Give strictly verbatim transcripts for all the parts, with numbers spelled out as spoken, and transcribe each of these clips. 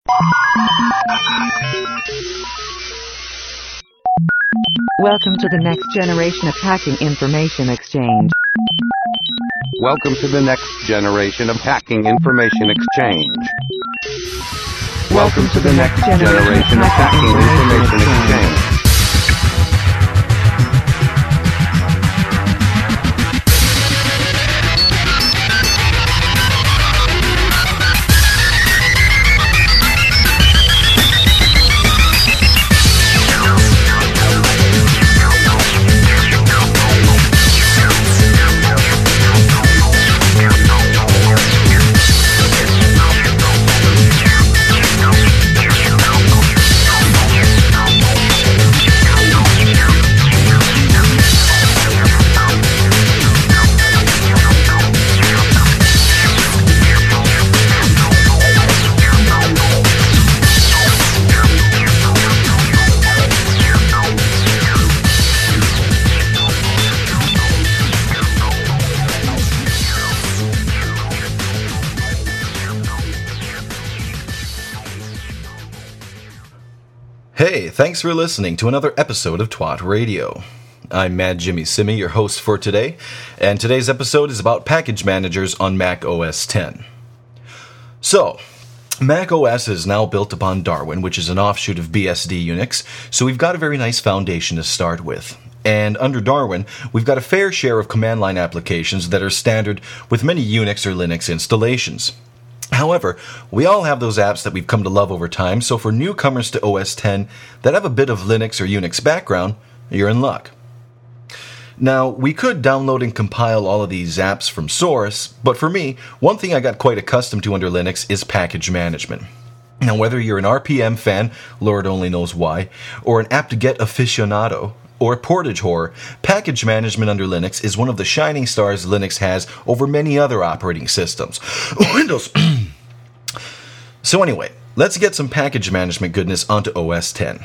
Welcome to the next generation of hacking information exchange. Welcome to the next generation of hacking information exchange. Welcome to the next generation of hacking information exchange. Hey, thanks for listening to another episode of Twat Radio. I'm Mad Jimmy Simi, your host for today, and today's episode is about package managers on Mac O S ten. So, Mac O S is now built upon Darwin, which is an offshoot of B S D Unix, so we've got a very nice foundation to start with. And under Darwin, we've got a fair share of command line applications that are standard with many Unix or Linux installations. However, we all have those apps that we've come to love over time, so for newcomers to O S ten that have a bit of Linux or Unix background, you're in luck. Now, we could download and compile all of these apps from source, but for me, one thing I got quite accustomed to under Linux is package management. Now, whether you're an R P M fan, Lord only knows why, or an apt-to-get aficionado, or a portage whore, package management under Linux is one of the shining stars Linux has over many other operating systems. Windows. So anyway, let's get some package management goodness onto O S ten.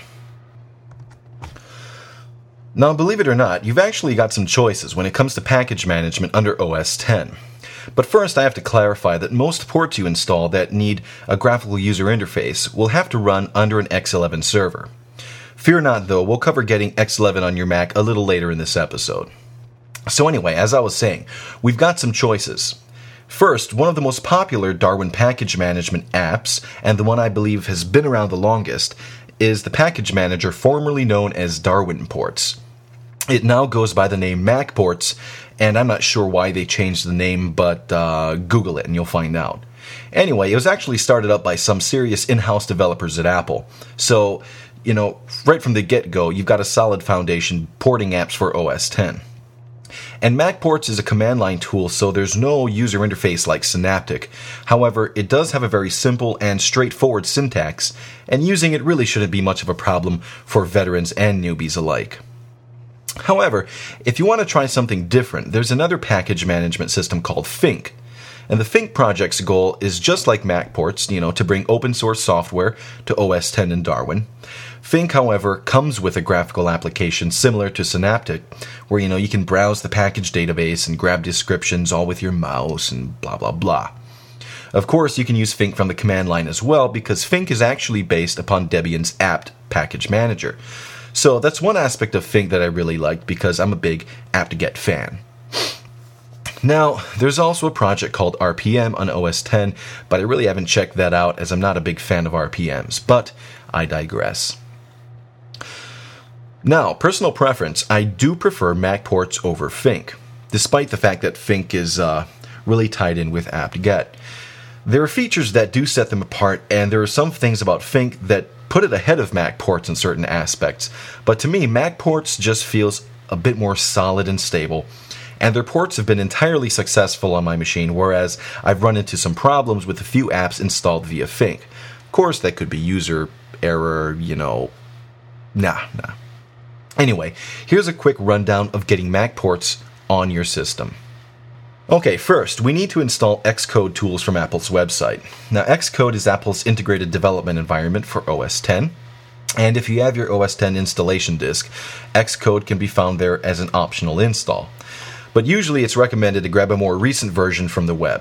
Now, believe it or not, you've actually got some choices when it comes to package management under O S ten. But first, I have to clarify that most ports you install that need a graphical user interface will have to run under an X eleven server. Fear not, though, we'll cover getting X eleven on your Mac a little later in this episode. So anyway, as I was saying, we've got some choices. First, one of the most popular Darwin package management apps, and the one I believe has been around the longest, is the package manager formerly known as Darwin Ports. It now goes by the name Mac Ports, and I'm not sure why they changed the name, but uh, Google it and you'll find out. Anyway, it was actually started up by some serious in-house developers at Apple. So, you know, right from the get-go, you've got a solid foundation porting apps for O S ten. And MacPorts is a command line tool, so there's no user interface like Synaptic. However, it does have a very simple and straightforward syntax, and using it really shouldn't be much of a problem for veterans and newbies alike. However, if you want to try something different, there's another package management system called Fink. And the Fink project's goal is just like MacPorts, you know, to bring open source software to O S ten and Darwin. Fink, however, comes with a graphical application similar to Synaptic, where, you know, you can browse the package database and grab descriptions all with your mouse and blah, blah, blah. Of course, you can use Fink from the command line as well, because Fink is actually based upon Debian's apt package manager. So that's one aspect of Fink that I really liked, because I'm a big apt-to-get fan. Now, there's also a project called R P M on O S ten, but I really haven't checked that out as I'm not a big fan of R P Ms, but I digress. Now, personal preference, I do prefer MacPorts over Fink, despite the fact that Fink is uh, really tied in with apt-to-get. There are features that do set them apart, and there are some things about Fink that put it ahead of MacPorts in certain aspects, but to me, MacPorts just feels a bit more solid and stable, and their ports have been entirely successful on my machine, whereas I've run into some problems with a few apps installed via Fink. Of course, that could be user error, you know, nah, nah. Anyway, here's a quick rundown of getting MacPorts on your system. Okay, first, we need to install Xcode tools from Apple's website. Now, Xcode is Apple's integrated development environment for O S ten, and if you have your O S ten installation disk, Xcode can be found there as an optional install. But usually it's recommended to grab a more recent version from the web.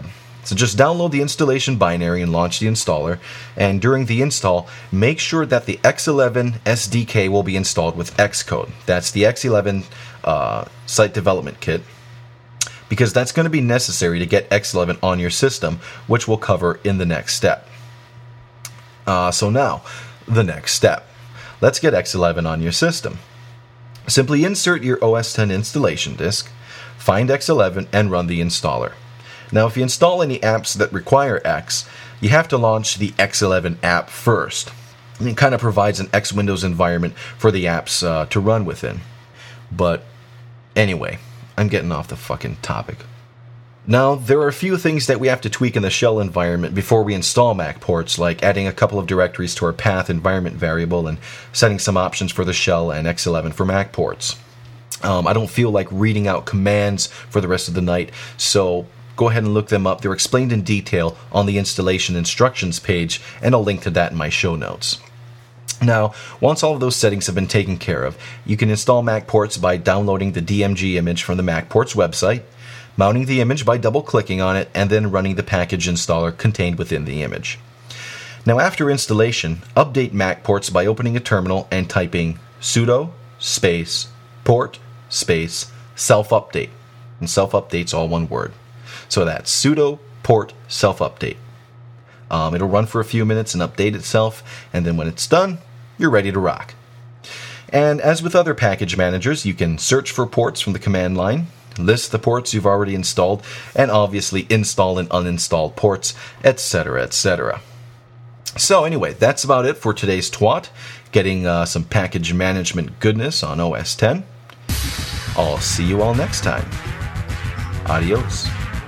So just download the installation binary and launch the installer. And during the install, make sure that the X eleven S D K will be installed with Xcode. That's the X eleven uh, site development kit, because that's going to be necessary to get X eleven on your system, which we'll cover in the next step. Uh, so now, the next step. Let's get X eleven on your system. Simply insert your O S ten installation disk, find X eleven, and run the installer. Now, if you install any apps that require X, you have to launch the X eleven app first. It kind of provides an X Windows environment for the apps uh, to run within. But anyway, I'm getting off the fucking topic. Now, there are a few things that we have to tweak in the shell environment before we install Mac ports, like adding a couple of directories to our path environment variable and setting some options for the shell and X eleven for Mac ports. Um, I don't feel like reading out commands for the rest of the night, so go ahead and look them up. They're explained in detail on the installation instructions page, and I'll link to that in my show notes. Now, once all of those settings have been taken care of, you can install Mac ports by downloading the D M G image from the Mac ports website, mounting the image by double-clicking on it, and then running the package installer contained within the image. Now, after installation, update Mac ports by opening a terminal and typing sudo space port space self-update. And self-update's all one word. So that's sudo port self-update. Um, it'll run for a few minutes and update itself, and then when it's done, you're ready to rock. And as with other package managers, you can search for ports from the command line, list the ports you've already installed, and obviously install and uninstall ports, et cetera, et cetera. So anyway, that's about it for today's twat, getting uh, some package management goodness on O S ten. I'll see you all next time. Adios.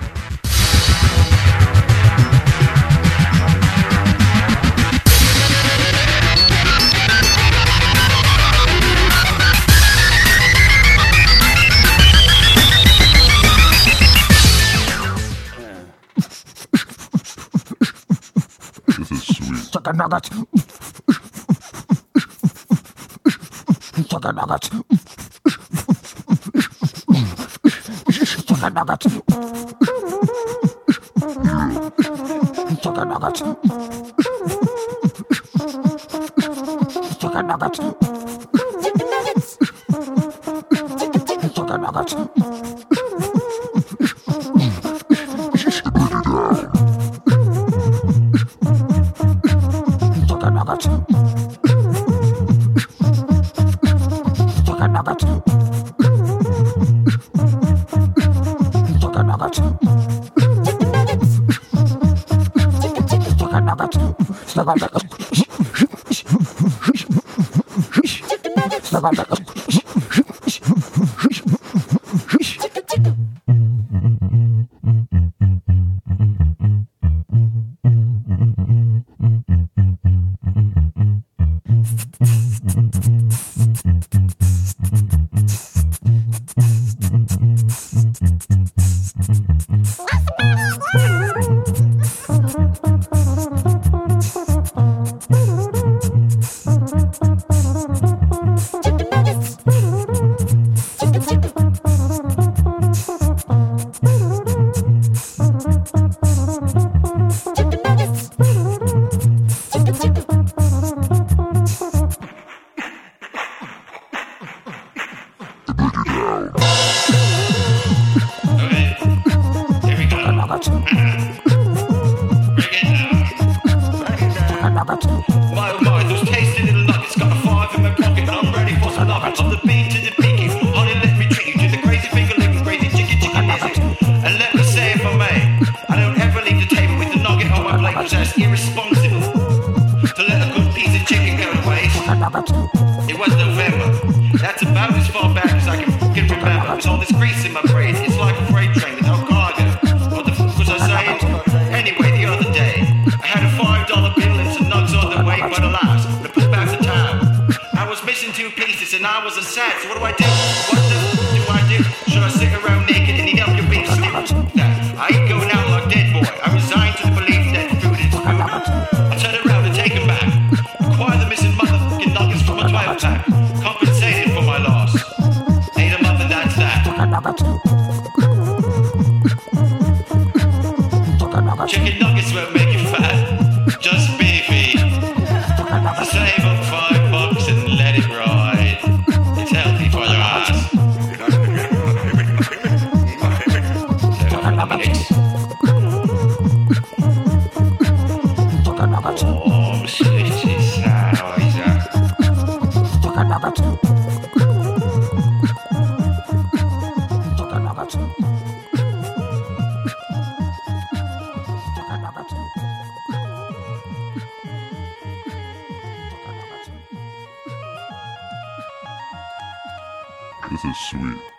Chicken nuggets. Chicken nuggets. Chicken nuggets. Chicken nuggets. Chicken nuggets. Chicken nuggets. It was November. That's about as far back as I can, can remember. With all this grease in my brain, it's like a freight train with no cargo. What the fuck was I saying? Anyway, the other day, I had a five dollar bill and some nugs on the way, but alas, I put back the town. I was missing two pieces and I was a sad, so what do I do? What the fuck do I do? Should I sit around naked and eat up your beef stew? Nah, I ain't going out like dead boy. I resigned to the belief that food is food. I turn around and take them back. Acquire the missing motherfucking nuggets from a twelve pack. Compensated for my loss. Ate them up and that's that. mix. Chicken nuggets. Oh, sliczy Sałajza. Chicken nuggets. Chicken nuggets. Chicken nuggets. This is sweet.